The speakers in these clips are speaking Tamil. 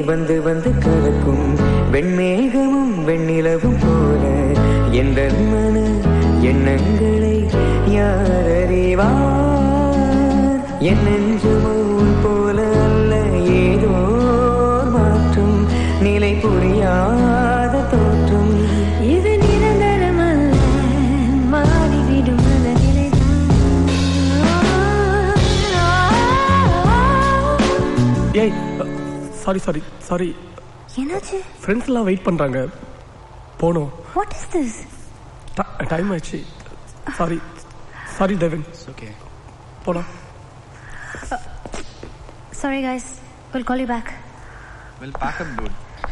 வந்து வந்து கலக்கும் வெண்மேகமும் வெண்ணிலவும் போல எந்த மன எண்ணங்களை யார் அறிவார்? என் நெஞ்சுமுன் போல அல்ல ஏதோ மாற்றும் நிலை புரியாத தோற்றும். இது நிரந்தரமல்ல, மாறிவிடும் மனநிலைதான். ஏய் சாரி சாரி சாரி. என்னாச்சு? ஃப்ரெண்ட்ஸ் எல்லாம் வெயிட் பண்றாங்க, போனோம். What is this? டைம் ஆயிடுச்சு. Sorry sorry Devin. ஓகே போலாம். Sorry guys, we'll call you back. We'll pack up, dude.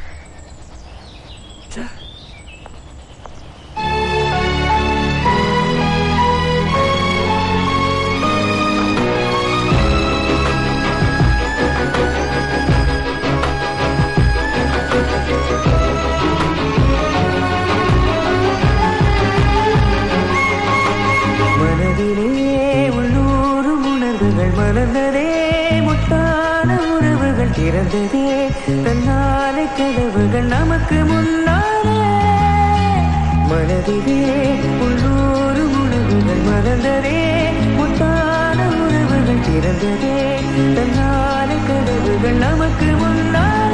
மனதிலே உள்ளூரும் உணர்வுகள் மலர்ந்ததே, முத்தான உறவுகள் திறந்ததே, தன்னாலே கதவுகள் நமக்கு முன்னாலே. மனதிலே உள்ளூரும் உணர்வுகள் மலர்ந்ததே, முத்தான உறவுகள் திறந்ததே, தன்னாலே கதவுகள் நமக்கு முன்னாலே.